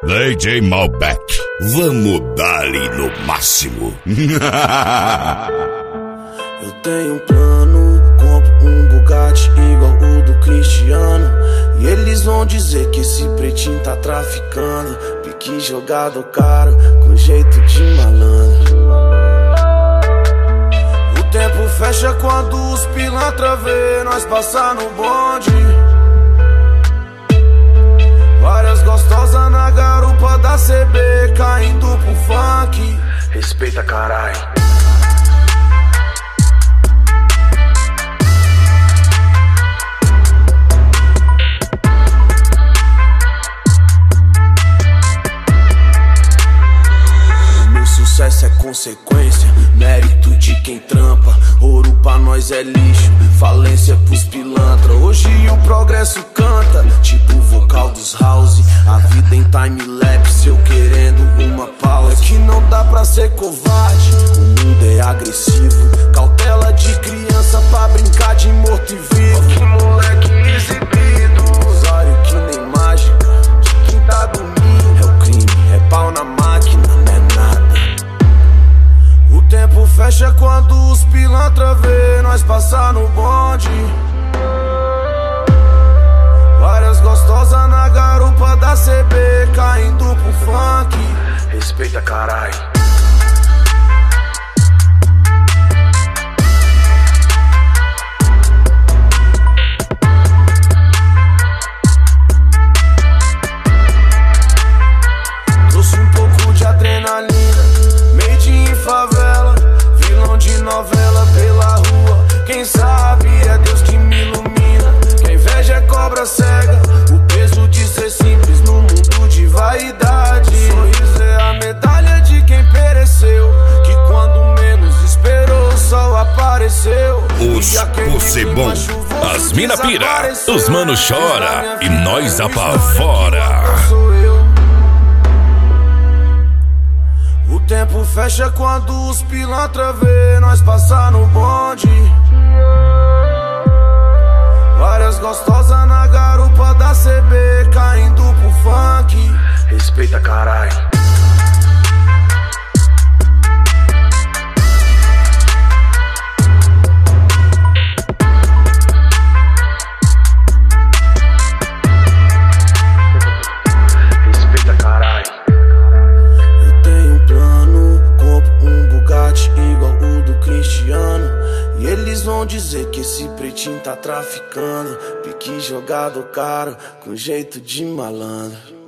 DJ Malbec. Vamos dar-lhe no máximo. Eu tenho um plano, compro um Bugatti igual o do Cristiano. E eles vão dizer que esse pretinho tá traficando. Pique jogado caro, com jeito de malandro. O tempo fecha quando os pilantra vê nós passar no bonde. Várias gostosas na garupa da CB, caindo pro funk. Respeita, carai. Sucesso é consequência, mérito de quem trampa. Ouro pra nós é lixo, falência pros pilantra. Hoje o progresso canta, tipo o vocal dos house. A vida em time-lapse, eu querendo uma pausa. É que não dá pra ser covarde, o mundo é agressivo. Cautela de criança pra brincar de morto e vivo. Que moleque exibido, usuário que nem mágica. De quem tá dormindo, é o crime, é pau na máquina, não é nada. O tempo fecha quando os pilantra vê nós passar no bonde. Várias gostosas na garupa da CB, caindo pro funk. Respeita, carai. Trouxe um pouco de adrenalina, made in favela, vilão de novela pela rua. Quem sabe é Deus que me ilumina. Quem inveja é cobra cega, o peso de ser simples no mundo de vaidade. O sorriso é a medalha de quem pereceu, que quando menos esperou o sol apareceu. Os você bom, as mina pira, os mano chora e nós apavora. O tempo fecha quando os pilantra vê nós passar no bonde. Várias gostosas na garupa da CB, caindo pro funk. Respeita, carai. Respeita, carai. Igual o do Cristiano. E eles vão dizer que esse pretinho tá traficando. Pique jogado caro, com jeito de malandro.